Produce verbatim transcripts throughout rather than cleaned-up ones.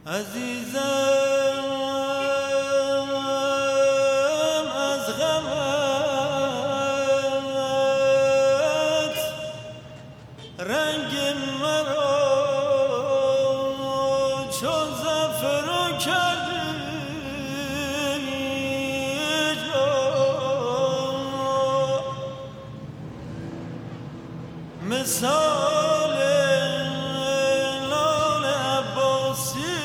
عزیزم از غمت رنگ مرا چون زعفران کردی مثال لال عباسی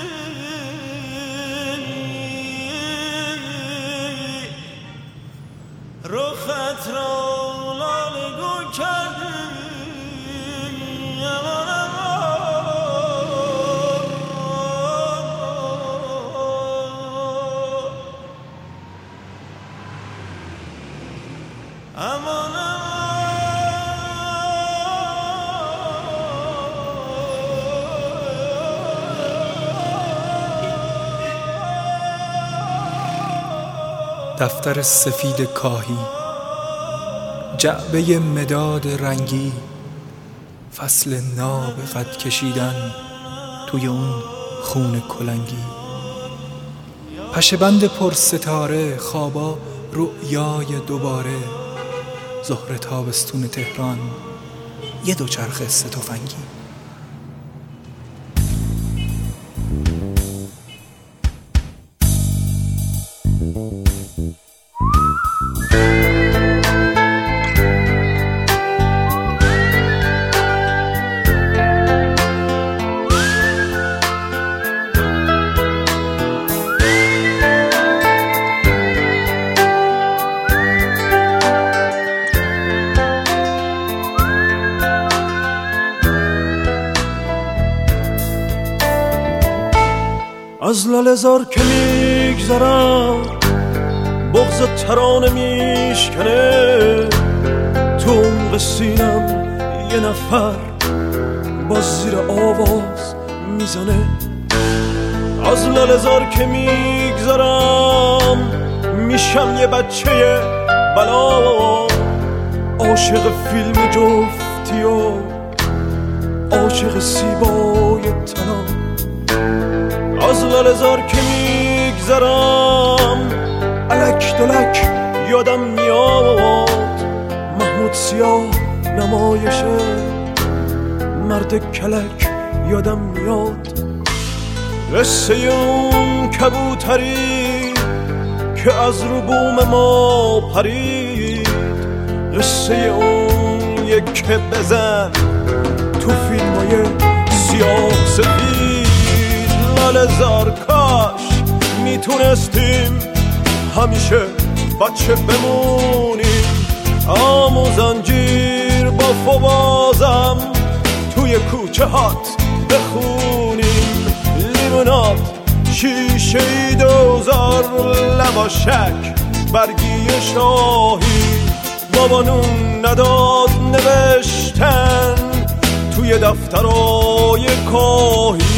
رخت را لاله گون کردی امان امان امان دفتر سفید کاهی، جعبه مداد رنگی، فصل ناب قد کشیدن توی اون خون کلنگی، پشه‌بند پر ستاره، خوابا رؤیای دوباره، ظهر تابستون تهران، یه دوچرخه سه تفنگی. از لاله‌زار که میگذرم بغض ترانه میشکنه، تو عمق سینم یه نفر با زیر آواز میزنه. از لاله‌زار که میگذرم میشم یه بچه بلا، عاشق فیلم جفتی و عاشق سیبای طلا. از لاله‌زار که میگذرم الک دلک یادم میاد، محمود سیاه نمایشه مرد کلک یادم میاد. قصه اون کبوتری که از رو بوم ما پرید، قصه اون یک بزن تو فیلمای سیاه سفید. لاله‌زار کاش میتونستیم همیشه بچه بمونیم، آموزنجیر با فوازم توی کوچه هات بخونیم. لیموناد شیشه دوزار لباشک برگی شاهی، بابا نون نداد نوشتن توی دفترای کاهی.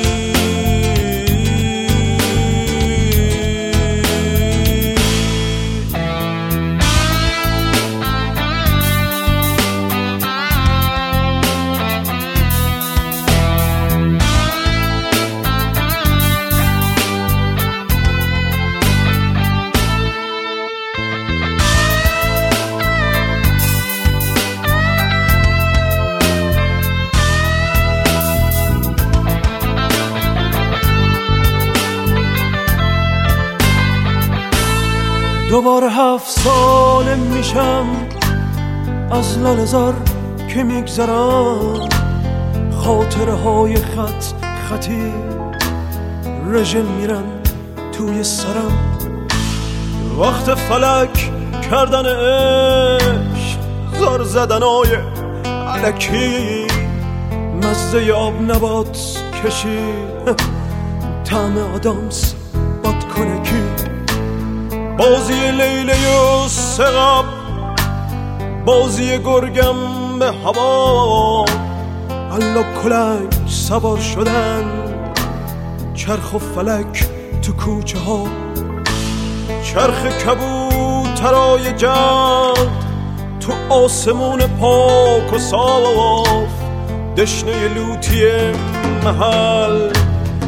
دوباره هفت ساله میشم از لاله‌زار که میگذرم، خاطره های خط خطی رژه میرن توی سرم. وقت فلک کردن عشق، زار زدنای الکی، مزه آب نبات کشید طعم آدامس بادکنکی. بازی لیله و سقاب، بازی گرگم به هوا، الا کلنگ سوار شدن چرخ و فلک تو کوچه ها. چرخ کبوترای جد تو آسمون پاک و صاف، دشنه لوتی محل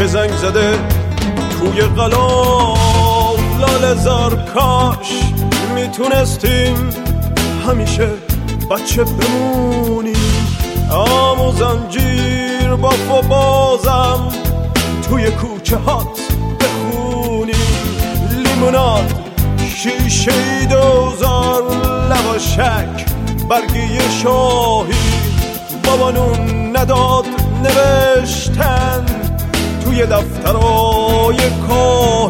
که زنگ زده توی قلام لاله زار. کاش میتونستیم همیشه بچه بمونیم، آمو زنجیر باف و بازم توی کوچه هات بخونیم. لیموناد شیشه دوزار لواشک برگی شاهی، بابا نون نداد نوشتن توی دفترای کار.